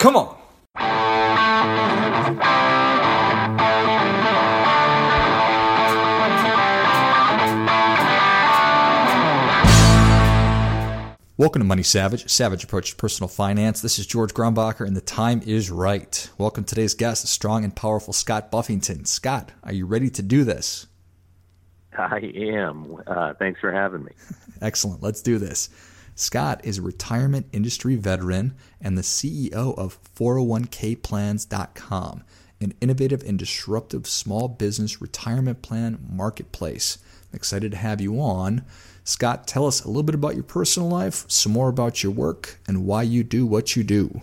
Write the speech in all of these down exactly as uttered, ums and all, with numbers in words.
Come on. Welcome to Money Savage, Savage Approach to Personal Finance. This is George Grumbacher, and the time is right. Welcome to today's guest, strong and powerful Scott Buffington. Scott, are you ready to do this? I am. Uh, thanks for having me. Excellent. Let's do this. Scott is a retirement industry veteran and the C E O of four oh one k plans dot com, an innovative and disruptive small business retirement plan marketplace. I'm excited to have you on. Scott, tell us a little bit about your personal life, some more about your work, and why you do what you do.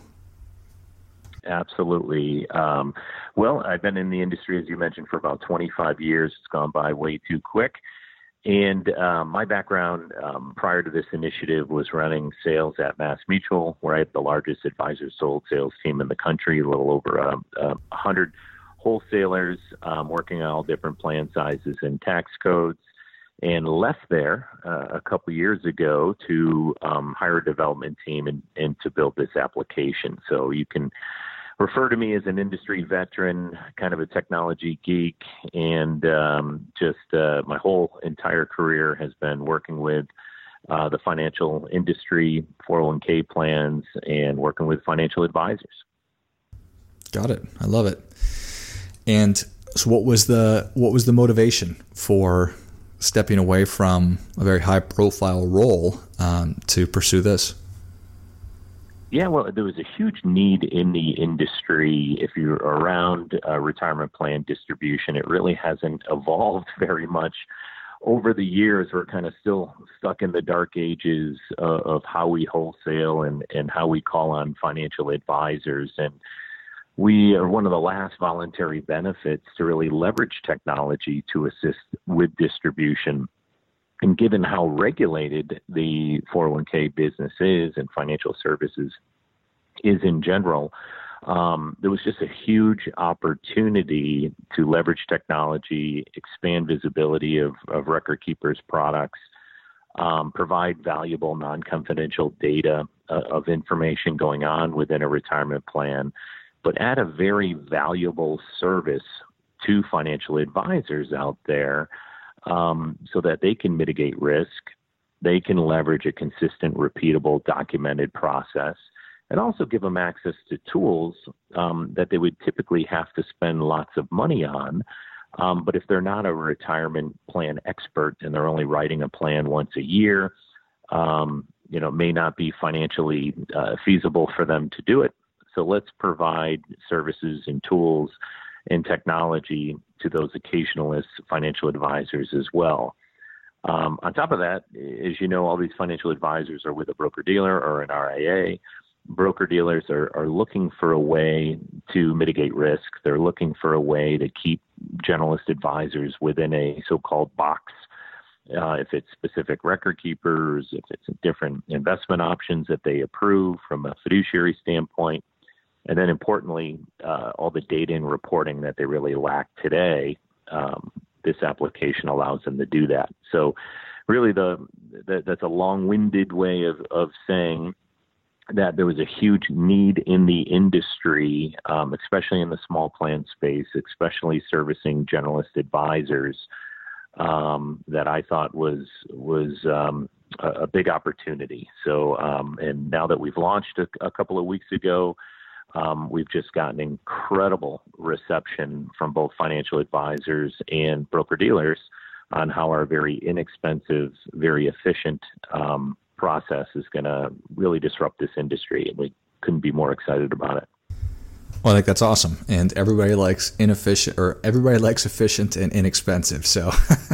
Absolutely. Um, well, I've been in the industry, as you mentioned, for about twenty-five years. It's gone by way too quick. And um, my background um, prior to this initiative was running sales at MassMutual, where I had the largest advisor sold sales team in the country, a little over um, uh, one hundred wholesalers um, working on all different plan sizes and tax codes, and left there uh, a couple years ago to um, hire a development team and, and to build this application. So you can refer to me as an industry veteran, kind of a technology geek, and um, just uh, my whole entire career has been working with uh, the financial industry, four oh one k plans, and working with financial advisors. Got it. I love it. And so what was the what was the motivation for stepping away from a very high-profile role um, to pursue this? Yeah, well, there was a huge need in the industry. If you're around uh, retirement plan distribution, it really hasn't evolved very much over the years. We're kind of still stuck in the dark ages uh, of how we wholesale and, and how we call on financial advisors. And we are one of the last voluntary benefits to really leverage technology to assist with distribution. And given how regulated the four oh one k business is and financial services is in general, um, there was just a huge opportunity to leverage technology, expand visibility of, of record keepers' products, um, provide valuable non-confidential data uh, of information going on within a retirement plan, but add a very valuable service to financial advisors out there um, so that they can mitigate risk, they can leverage a consistent, repeatable, documented process, and also give them access to tools um, that they would typically have to spend lots of money on. Um, but if they're not a retirement plan expert and they're only writing a plan once a year, um, you know, may not be financially uh, feasible for them to do it. So let's provide services and tools and technology to those occasionalist financial advisors as well. Um, on top of that, as you know, all these financial advisors are with a broker-dealer or an R I A. Broker-dealers are, are looking for a way to mitigate risk. They're looking for a way to keep generalist advisors within a so-called box. Uh, if it's specific record keepers, if it's different investment options that they approve from a fiduciary standpoint. And then importantly, uh, all the data and reporting that they really lack today, um, this application allows them to do that. So really the, the that's a long-winded way of, of saying that there was a huge need in the industry, um, especially in the small plan space, especially servicing generalist advisors, um, that I thought was was um, a, a big opportunity. So, um, and now that we've launched a, a couple of weeks ago, Um, we've just gotten incredible reception from both financial advisors and broker-dealers on how our very inexpensive, very efficient um, process is going to really disrupt this industry, and we couldn't be more excited about it. Well, I think that's awesome, and everybody likes inefficient, or everybody likes efficient and inexpensive, so,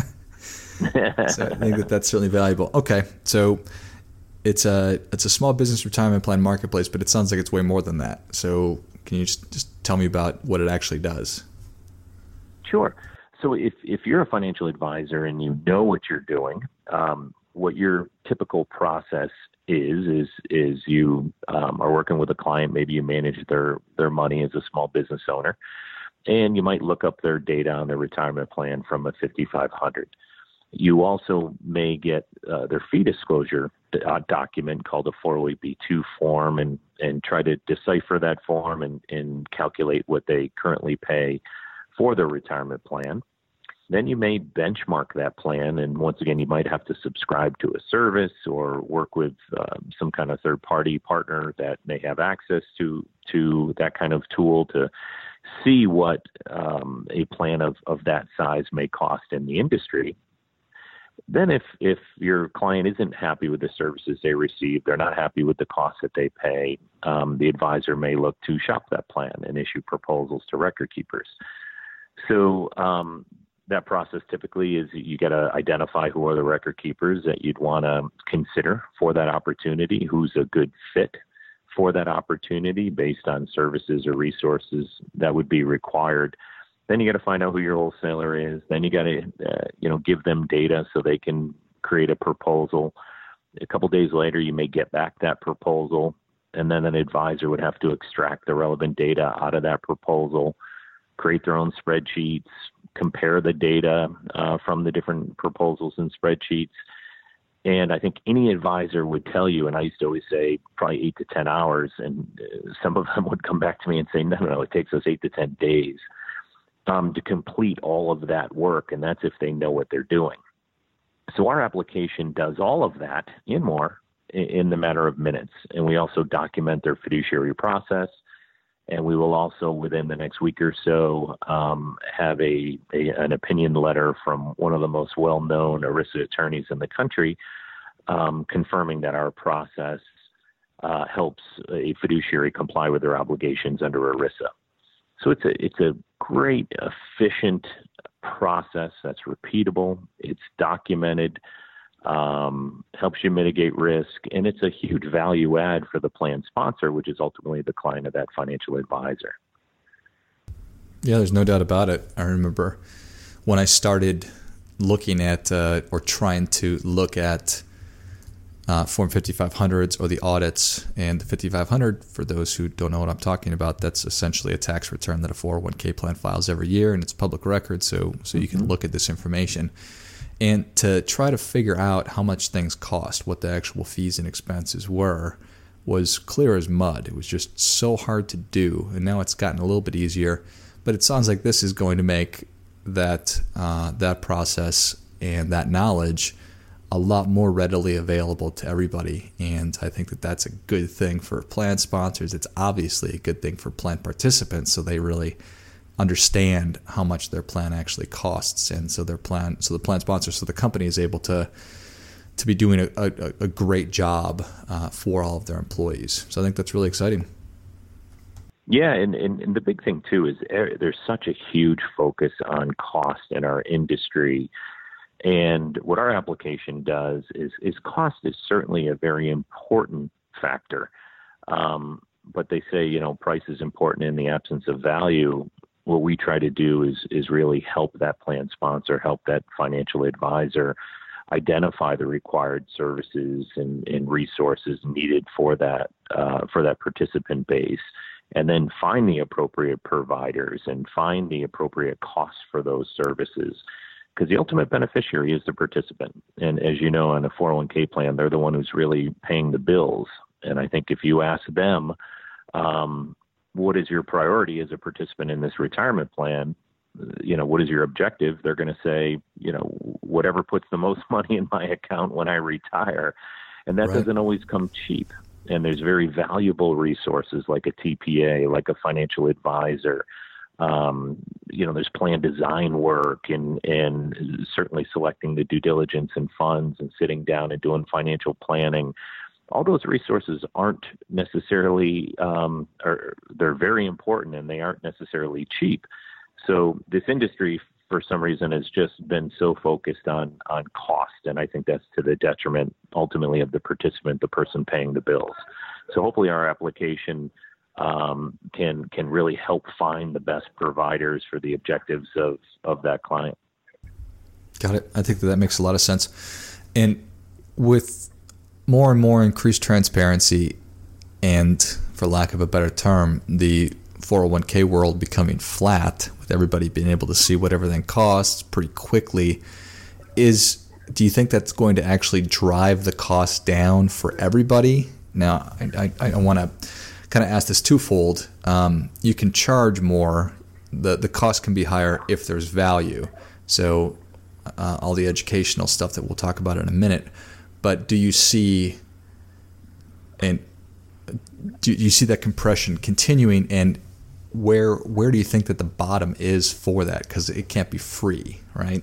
so I think that that's certainly valuable. Okay, so It's a it's a small business retirement plan marketplace, but it sounds like it's way more than that. So can you just, just tell me about what it actually does? Sure. So if, if you're a financial advisor and you know what you're doing, um, what your typical process is, is, is you um, are working with a client, maybe you manage their, their money as a small business owner, and you might look up their data on their retirement plan from a fifty-five hundred. You also may get uh, their fee disclosure uh, document called a four oh eight B two form and, and try to decipher that form and, and calculate what they currently pay for their retirement plan. Then you may benchmark that plan, and once again, you might have to subscribe to a service or work with uh, some kind of third-party partner that may have access to to that kind of tool to see what um, a plan of, of that size may cost in the industry. Then if, if your client isn't happy with the services they receive, they're not happy with the costs that they pay, um, the advisor may look to shop that plan and issue proposals to record keepers. So um, that process typically is you got to identify who are the record keepers that you'd want to consider for that opportunity, who's a good fit for that opportunity based on services or resources that would be required. Then you got to find out who your wholesaler is. Then you got to, uh, you know, give them data so they can create a proposal. A couple days later, you may get back that proposal, and then an advisor would have to extract the relevant data out of that proposal, create their own spreadsheets, compare the data uh, from the different proposals and spreadsheets. And I think any advisor would tell you, and I used to always say probably eight to ten hours, and some of them would come back to me and say, no, no, no, it takes us eight to ten days um, to complete all of that work, and that's if they know what they're doing. So our application does all of that and more in the matter of minutes, and we also document their fiduciary process. And we will also, within the next week or so, um, have a, a an opinion letter from one of the most well-known ERISA attorneys in the country, um, confirming that our process uh, helps a fiduciary comply with their obligations under ERISA. So it's a it's a great, efficient process that's repeatable. It's documented. Um, helps you mitigate risk, and it's a huge value add for the plan sponsor, which is ultimately the client of that financial advisor. Yeah, there's no doubt about it. I remember when I started looking at uh, or trying to look at uh, Form fifty-five hundreds or the audits, and the fifty-five hundred, for those who don't know what I'm talking about, that's essentially a tax return that a four oh one k plan files every year, and it's public record, so so you can look at this information. And to try to figure out how much things cost, what the actual fees and expenses were, was clear as mud. It was just so hard to do. And now it's gotten a little bit easier. But it sounds like this is going to make that uh, that process and that knowledge a lot more readily available to everybody. And I think that that's a good thing for plan sponsors. It's obviously a good thing for plan participants, so they really understand how much their plan actually costs, and so their plan, so the plan sponsor, so the company is able to to be doing a, a, a great job uh, for all of their employees. So I think that's really exciting. Yeah, and, and, and the big thing too is there's such a huge focus on cost in our industry, and what our application does is is cost is certainly a very important factor. Um, but they say, you know, price is important in the absence of value. What we try to do is is really help that plan sponsor, help that financial advisor identify the required services and, and resources needed for that uh, for that participant base, and then find the appropriate providers and find the appropriate costs for those services. Because the ultimate beneficiary is the participant. And as you know, on a four oh one k plan, they're the one who's really paying the bills. And I think if you ask them, um, what is your priority as a participant in this retirement plan? You know, what is your objective? They're going to say, you know, whatever puts the most money in my account when I retire. And that right. doesn't always come cheap. And there's very valuable resources like a T P A, like a financial advisor. Um, you know, there's plan design work, and, and certainly selecting the due diligence and funds and sitting down and doing financial planning. All those resources aren't necessarily, um, are, they're very important, and they aren't necessarily cheap. So this industry, for some reason, has just been so focused on, on cost. And I think that's to the detriment, ultimately, of the participant, the person paying the bills. So hopefully our application um, can, can really help find the best providers for the objectives of, of that client. Got it. I think that, that makes a lot of sense. And with more and more increased transparency and, for lack of a better term, the four oh one k world becoming flat, with everybody being able to see what everything costs pretty quickly, is do you think that's going to actually drive the cost down for everybody? Now, I, I, I want to kind of ask this twofold. Um, you can charge more. The, the cost can be higher if there's value. So uh, all the educational stuff that we'll talk about in a minute. But do you see and do you see that compression continuing, and where where do you think that the bottom is for that? Because it can't be free, right?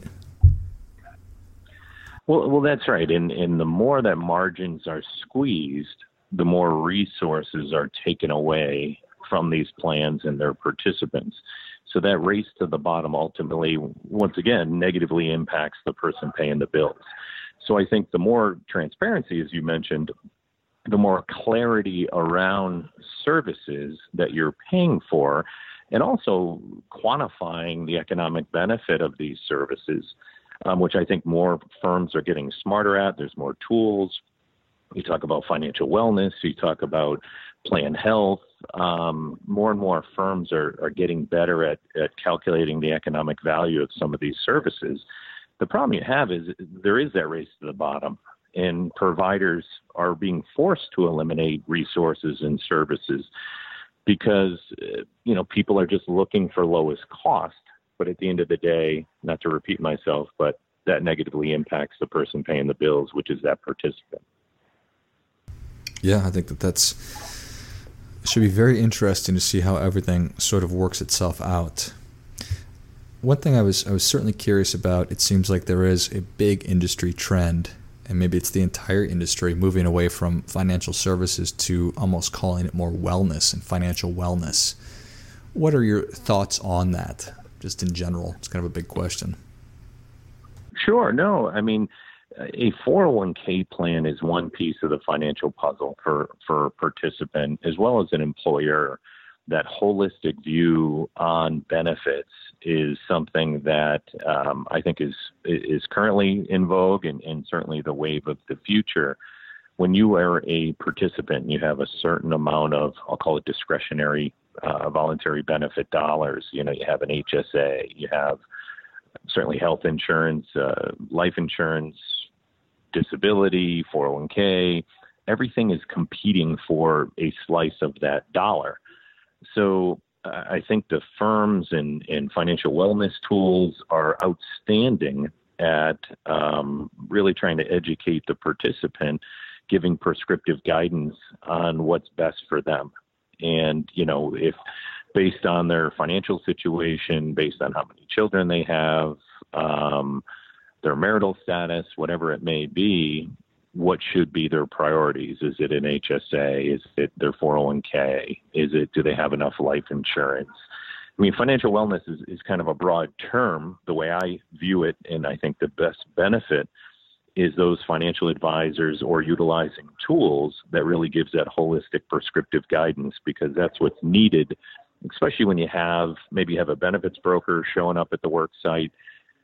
Well, well, that's right. And, and the more that margins are squeezed, the more resources are taken away from these plans and their participants. So that race to the bottom ultimately, once again, negatively impacts the person paying the bills. So I think the more transparency, as you mentioned, the more clarity around services that you're paying for, and also quantifying the economic benefit of these services, um, which I think more firms are getting smarter at. There's more tools. You talk about financial wellness. You talk about plan health. Um, more and more firms are, are getting better at, at calculating the economic value of some of these services. The problem you have is there is that race to the bottom, and providers are being forced to eliminate resources and services because, you know, people are just looking for lowest cost. But at the end of the day, not to repeat myself, but that negatively impacts the person paying the bills, which is that participant. Yeah, I think that that's it should be very interesting to see how everything sort of works itself out. One thing I was I was certainly curious about, it seems like there is a big industry trend, and maybe it's the entire industry moving away from financial services to almost calling it more wellness and financial wellness. What are your thoughts on that, just in general? It's kind of a big question. Sure. No, I mean, a four oh one k plan is one piece of the financial puzzle for, for a participant as well as an employer. That holistic view on benefits is something that um, I think is is currently in vogue, and, and certainly the wave of the future. When you are a participant, you have a certain amount of, I'll call it discretionary uh, voluntary benefit dollars. You know, you have an H S A, you have certainly health insurance, uh, life insurance, disability, four oh one k. Everything is competing for a slice of that dollar. So uh, I think the firms and, and financial wellness tools are outstanding at um, really trying to educate the participant, giving prescriptive guidance on what's best for them. And, you know, if based on their financial situation, based on how many children they have, um, their marital status, whatever it may be, what should be their priorities? Is it an H S A? Is it their four oh one k? Is it, do they have enough life insurance? I mean, financial wellness is, is kind of a broad term, the way I view it. And I think the best benefit is those financial advisors or utilizing tools that really gives that holistic prescriptive guidance, because that's what's needed, especially when you have, maybe you have a benefits broker showing up at the work site,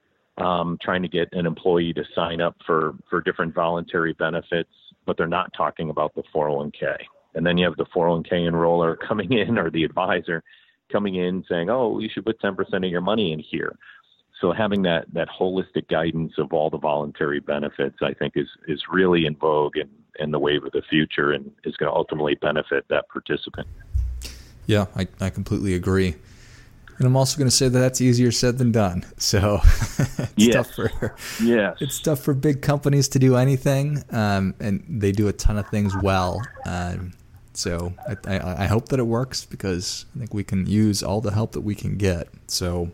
Um, trying to get an employee to sign up for, for different voluntary benefits, but they're not talking about the four oh one k. And then you have the four oh one k enroller coming in, or the advisor coming in saying, oh, you should put ten percent of your money in here. So having that, that holistic guidance of all the voluntary benefits, I think is, is really in vogue and, and the wave of the future, and is going to ultimately benefit that participant. Yeah, I, I completely agree. And I'm also going to say that that's easier said than done. So it's yes. tough for yes. it's tough for big companies to do anything, um, and they do a ton of things well. Um, so I, I, I hope that it works, because I think we can use all the help that we can get. So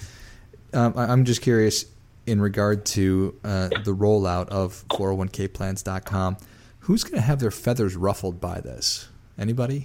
um, I, I'm just curious in regard to uh, the rollout of four oh one k plans dot com. Who's going to have their feathers ruffled by this? Anybody?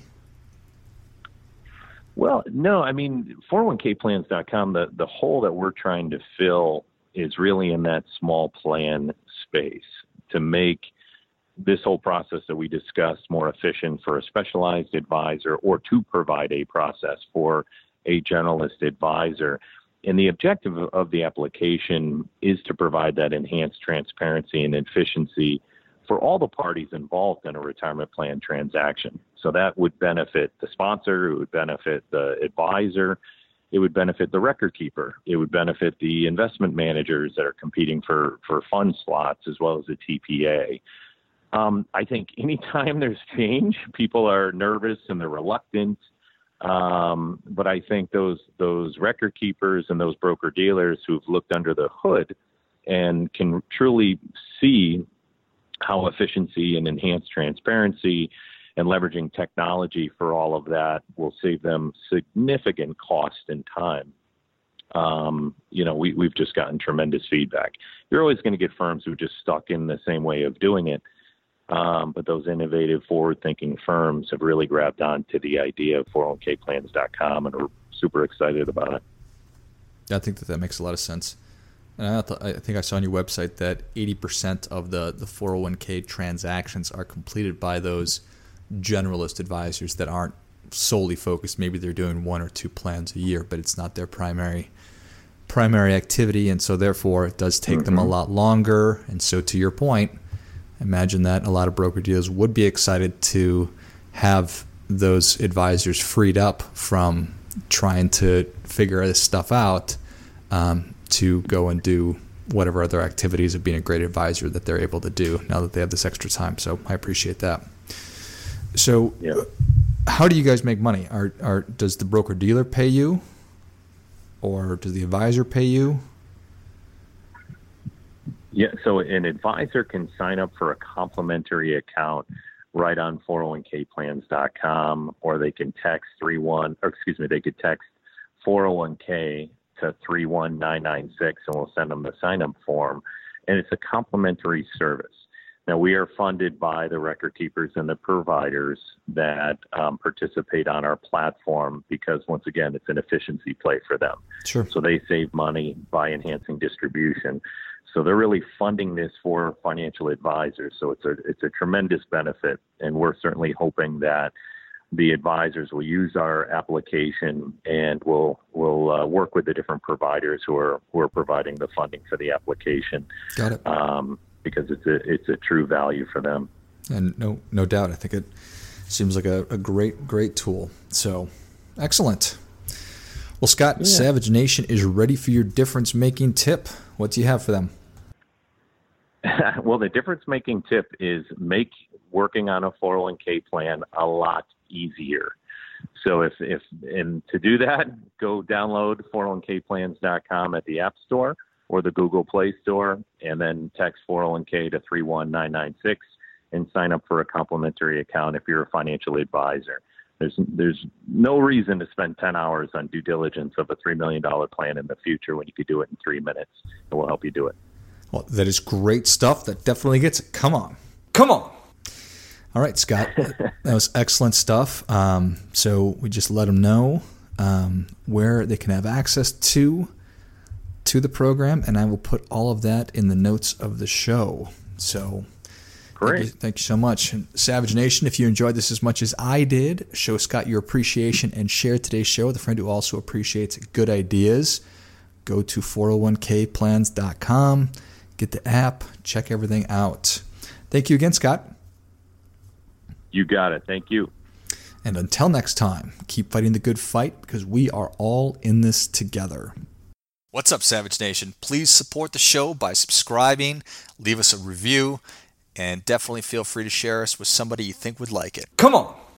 Well, no, I mean, four oh one k plans dot com, the, the hole that we're trying to fill is really in that small plan space, to make this whole process that we discussed more efficient for a specialized advisor, or to provide a process for a generalist advisor. And the objective of the application is to provide that enhanced transparency and efficiency for all the parties involved in a retirement plan transaction. So that would benefit the sponsor, it would benefit the advisor, It would benefit the record keeper. It would benefit the investment managers that are competing for, for fund slots, as well as the T P A. Um, I think anytime there's change, people are nervous and they're reluctant. Um, but I think those those record keepers and those broker dealers who've looked under the hood and can truly see how efficiency and enhanced transparency and leveraging technology for all of that will save them significant cost and time. Um, you know, we, we've just gotten tremendous feedback. You're always going to get firms who are just stuck in the same way of doing it. Um, but those innovative, forward-thinking firms have really grabbed on to the idea of four oh one k plans dot com and are super excited about it. I think that that makes a lot of sense. And I, th- I think I saw on your website that eighty percent of the, the four oh one k transactions are completed by those generalist advisors that aren't solely focused. Maybe they're doing one or two plans a year, but it's not their primary primary activity, and so therefore it does take mm-hmm. them a lot longer. And so to your point, imagine that a lot of broker dealers would be excited to have those advisors freed up from trying to figure this stuff out um, to go and do whatever other activities of being a great advisor that they're able to do now that they have this extra time. So I appreciate that. So yeah. How do you guys make money? Are, are, does the broker dealer pay you, or does the advisor pay you? Yeah, so an advisor can sign up for a complimentary account right on four oh one k plans dot com, or they can text three one, or excuse me, they could text four oh one k to three one nine nine six, and we'll send them the sign-up form. And it's a complimentary service. Now, we are funded by the record keepers and the providers that um, participate on our platform because, once again, it's an efficiency play for them. Sure. So they save money by enhancing distribution. So they're really funding this for financial advisors. So it's a it's a tremendous benefit, and we're certainly hoping that the advisors will use our application and will will uh, work with the different providers who are who are providing the funding for the application. Got it. Um, because it's a it's a true value for them. And no no doubt, I think it seems like a, a great great tool. So excellent. Well, Scott, yeah. Savage Nation is ready for your difference-making tip. What do you have for them? Well, the difference-making tip is make working on a four oh one k plan a lot easier. So if, if and to do that, go download four oh one k plans dot com at the App Store or the Google Play Store, and then text four oh one k to three one nine nine six and sign up for a complimentary account if you're a financial advisor. There's there's no reason to spend ten hours on due diligence of a three million dollars plan in the future when you could do it in three minutes, and we'll help you do it. Well, that is great stuff. That definitely gets it. Come on. Come on. All right, Scott. That was excellent stuff. Um, so we just let them know um, where they can have access to to the program, and I will put all of that in the notes of the show. So great. Thank you, thank you so much. And Savage Nation, if you enjoyed this as much as I did, show Scott your appreciation and share today's show with a friend who also appreciates good ideas. Go to four oh one k plans dot com. Get the app, check everything out. Thank you again, Scott. You got it. Thank you. And until next time, keep fighting the good fight because we are all in this together. What's up, Savage Nation? Please support the show by subscribing, leave us a review, and definitely feel free to share us with somebody you think would like it. Come on!